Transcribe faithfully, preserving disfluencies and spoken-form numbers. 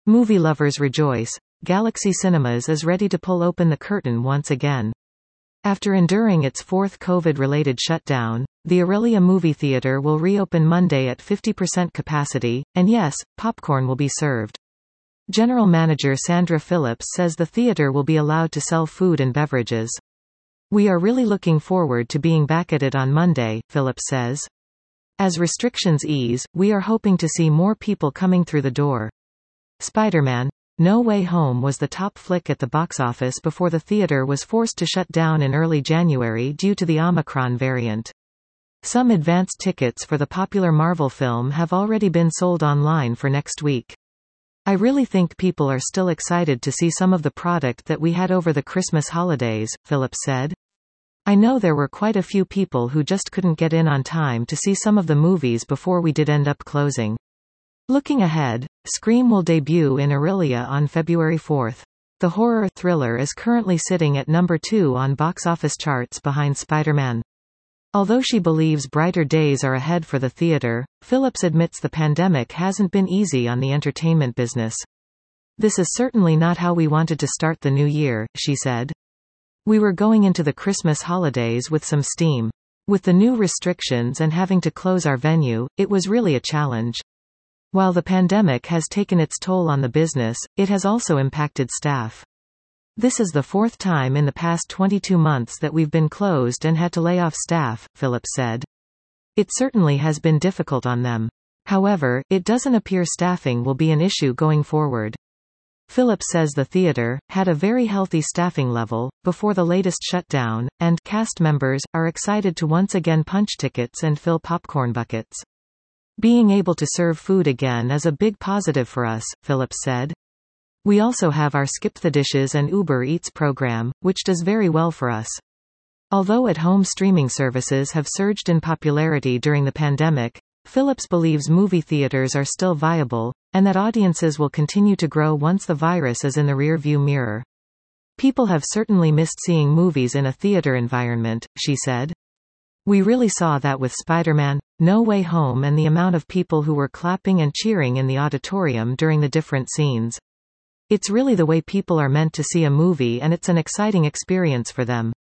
Movie lovers rejoice. Galaxy Cinemas is ready to pull open the curtain once again. After enduring its fourth COVID-related shutdown, the Aurelia Movie Theater will reopen Monday at fifty percent capacity, and yes, popcorn will be served. General Manager Sandra Phillips says the theater will be allowed to sell food and beverages. "We are really looking forward to being back at it on Monday," Phillips says. "As restrictions ease, we are hoping to see more people coming through the door." Spider-Man: No Way Home was the top flick at the box office before the theater was forced to shut down in early January due to the Omicron variant. Some advance tickets for the popular Marvel film have already been sold online for next week. "I really think people are still excited to see some of the product that we had over the Christmas holidays," Phillips said. "I know there were quite a few people who just couldn't get in on time to see some of the movies before we did end up closing." Looking ahead, Scream will debut in Aurelia on February fourth. The horror thriller is currently sitting at number two on box office charts behind Spider-Man. Although she believes brighter days are ahead for the theater, Phillips admits the pandemic hasn't been easy on the entertainment business. "This is certainly not how we wanted to start the new year," she said. "We were going into the Christmas holidays with some steam. With the new restrictions and having to close our venue, it was really a challenge. While the pandemic has taken its toll on the business, it has also impacted staff. This is the fourth time in the past twenty-two months that we've been closed and had to lay off staff," Phillips said. "It certainly has been difficult on them. However, it doesn't appear staffing will be an issue going forward." Phillips says the theater had a very healthy staffing level before the latest shutdown, and cast members are excited to once again punch tickets and fill popcorn buckets. "Being able to serve food again is a big positive for us," Phillips said. "We also have our Skip the Dishes and Uber Eats program, which does very well for us." Although at-home streaming services have surged in popularity during the pandemic, Phillips believes movie theaters are still viable, and that audiences will continue to grow once the virus is in the rear-view mirror. "People have certainly missed seeing movies in a theater environment," she said. "We really saw that with Spider-Man: No Way Home and the amount of people who were clapping and cheering in the auditorium during the different scenes. It's really the way people are meant to see a movie, and it's an exciting experience for them."